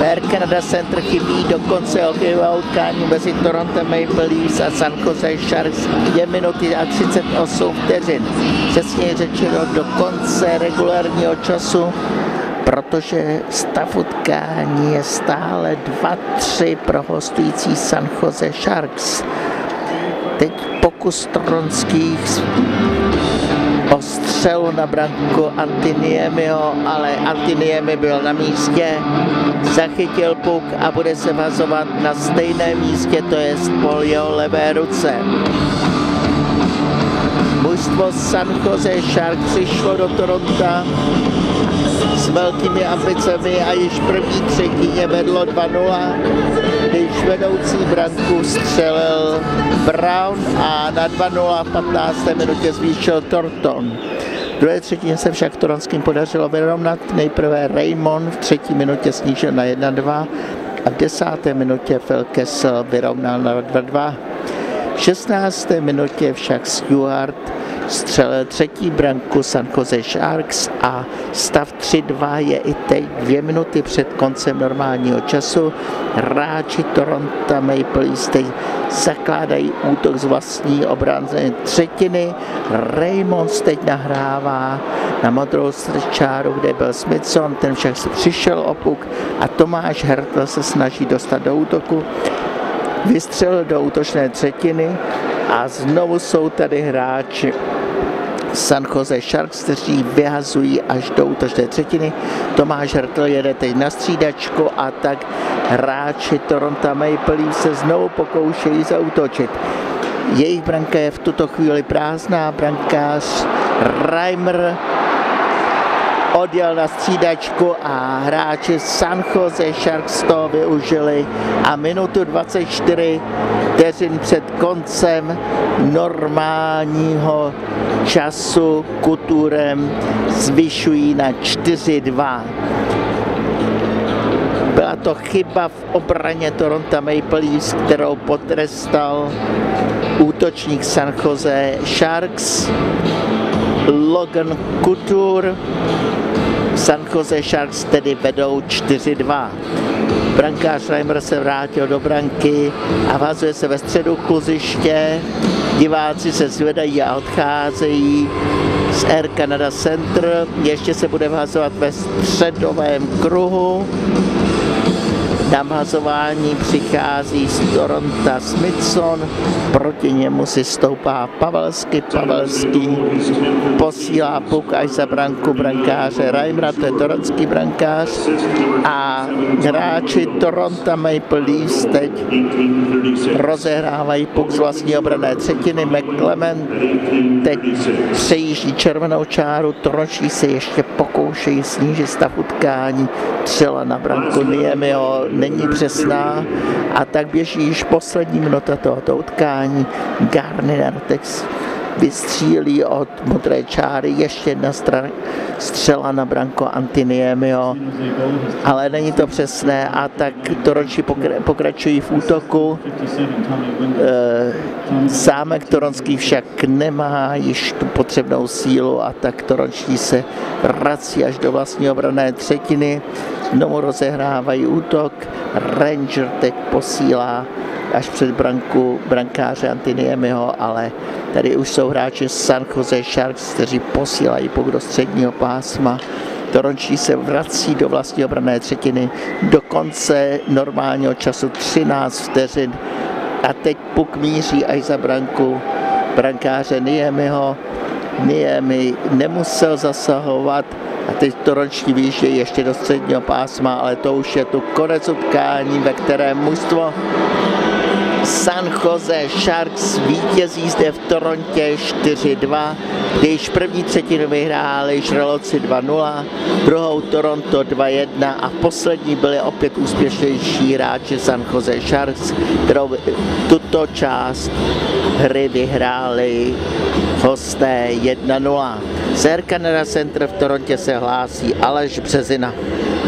Air Canada Center chybí do konce hokejového utkání mezi Toronto Maple Leafs a San Jose Sharks 2 minuty a 38 vteřin. Přesně řečeno do konce regulárního času, protože stav utkání je stále 2-3 pro hostující San Jose Sharks. Teď pokus toronských o střelu na branku Antiniemiho, ale Antiniemi byl na místě, zachytil puk a bude se vazovat na stejném místě, to je po jeho levé ruce. Mužstvo San Jose Sharks přišlo do Toronta s velkými ambicemi a již první třetině vedlo 2-0, když vedoucí branku střelil Brown a na 2-0 v 15. minutě zvýšil Thornton. V druhé třetině se však toronským podařilo vyrovnat. Nejprve Raymond v 3. minutě snížil na 1-2 a v 10. minutě Phil Kessel vyrovnal na 2-2. V 16. minutě však Stewart střelil 3. branku San Jose Sharks a stav 3-2 je i teď 2 minuty před koncem normálního času. Hráči Toronto Maple Leafs teď zakládají útok z vlastní obrany třetiny. Raymond teď nahrává na modrou čáru, kde byl Smithson, ten však přišel o puk a Tomáš Hertl se snaží dostat do útoku. Vystřelil do útočné třetiny a znovu jsou tady hráči San Jose Sharks, kteří vyhazují až do útočné třetiny. Tomáš Hertl jede teď na střídačku a tak hráči Toronto Maple Leafs se znovu pokoušejí zaútočit. Jejich branka je v tuto chvíli prázdná, brankář Reimer odjel na střídačku a hráči San Jose Sharks to využili a minutu 24 vteřin před koncem normálního času Couturem zvyšují na 4-2. Byla to chyba v obraně Toronto Maple Leafs, kterou potrestal útočník San Jose Sharks Logan Couture. San Jose Sharks tedy vedou 4-2. Brankář Reimer se vrátil do branky a vazuje se ve středu kluziště. Diváci se zvedají a odcházejí z Air Canada Center. Ještě se bude vhazovat ve středovém kruhu. Na vhazování přichází z Toronto Smithson, proti němu si stoupá Pavelský posílá puk až za branku brankáře Reimera, to je toronský brankář, a hráči Toronto Maple Leafs teď rozehrávají puk z vlastní obranné třetiny. McClement teď přejíždí červenou čáru, Torončí se ještě pokoušejí snížit stav utkání, střela na branku Niemiho není přesná a tak běží již poslední minuta tohoto utkání. Gardiner teď vystřílí od modré čáry, ještě jedna střela na branku Antiniemiho, ale není to přesné a tak Torončí pokračují v útoku. Zámek toronský však nemá již tu potřebnou sílu a tak Torončí se vrací až do vlastní obranné třetiny. Znovu rozehrávají útok. Ranger teď posílá až před branku brankáře Antiniemiho, ale tady už jsou hráči San Jose Sharks, kteří posílají puk do středního pásma. Torončí se vrací do vlastní obranné třetiny do konce normálního času 13 vteřin a teď puk míří až za branku brankáře Niemiho. Niemi nemusel zasahovat a teď Torončí výjíždějí ještě do středního pásma, ale to už je tu konec utkání, ve kterém mužstvo San Jose Sharks vítězí zde v Torontě 4-2, když první třetinu vyhráli Žraloci 2-0, druhou Toronto 2-1 a poslední byli opět úspěšnější hráči San Jose Sharks, kterou tuto část hry vyhráli hosté 1-0. Z Air Canada Center v Torontě se hlásí Aleš Březina.